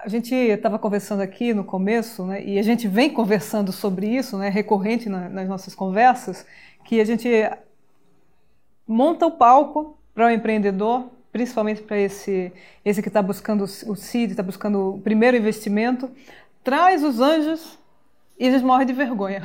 A gente estava conversando aqui no começo, né, e a gente vem conversando sobre isso, né, recorrente nas nossas conversas, que a gente monta o palco para o empreendedor, principalmente para esse que está buscando o seed, está buscando o primeiro investimento, traz os anjos e eles morrem de vergonha.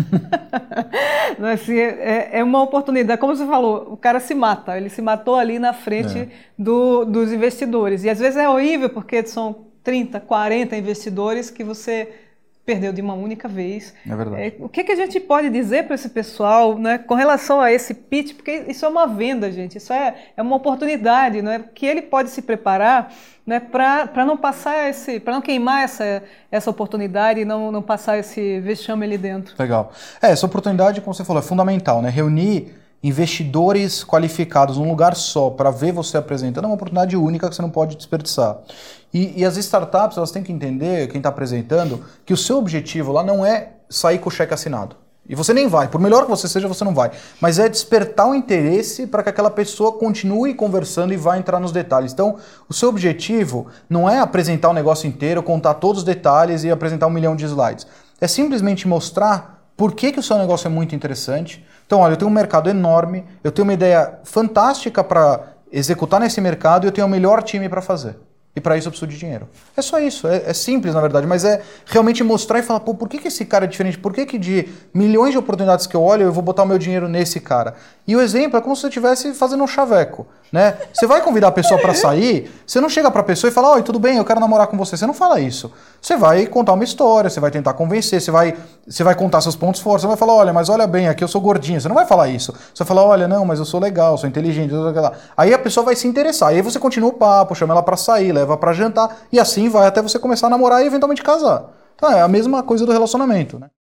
Assim, é uma oportunidade, como você falou, o cara se mata, ele se matou ali na frente dos investidores. E às vezes é horrível porque são 30, 40 investidores que você perdeu de uma única vez. É verdade. O que a gente pode dizer para esse pessoal, né, com relação a esse pitch? Porque isso é uma venda, gente, isso é uma oportunidade, né, que ele pode se preparar, né, para não passar para não queimar essa oportunidade e não passar esse vexame ali dentro. Legal. Essa oportunidade, como você falou, é fundamental, né? Reunir investidores qualificados num lugar só para ver você apresentando é uma oportunidade única que você não pode desperdiçar. E as startups, elas têm que entender, quem está apresentando, que o seu objetivo lá não é sair com o cheque assinado. E você nem vai, por melhor que você seja, você não vai. Mas é despertar o interesse para que aquela pessoa continue conversando e vá entrar nos detalhes. Então, o seu objetivo não é apresentar o negócio inteiro, contar todos os detalhes e apresentar 1 milhão de slides. É simplesmente mostrar por que o seu negócio é muito interessante. Então, olha, eu tenho um mercado enorme, eu tenho uma ideia fantástica para executar nesse mercado e eu tenho o melhor time para fazer. E para isso eu preciso de dinheiro. É só isso, é simples na verdade, mas é realmente mostrar e falar, pô, por que esse cara é diferente? Por que de milhões de oportunidades que eu olho, eu vou botar o meu dinheiro nesse cara? E o exemplo é como se você estivesse fazendo um chaveco, né? Você vai convidar a pessoa para sair, você não chega para a pessoa e fala, oi, tudo bem, eu quero namorar com você. Você não fala isso. Você vai contar uma história, você vai tentar convencer, você vai contar seus pontos fortes, você vai falar, olha, mas olha bem, aqui eu sou gordinha. Você não vai falar isso. Você vai falar, olha, não, mas eu sou legal, sou inteligente, aí a pessoa vai se interessar. Aí você continua o papo, chama ela para sair, leva para jantar, e assim vai até você começar a namorar e eventualmente casar. Então é a mesma coisa do relacionamento, né?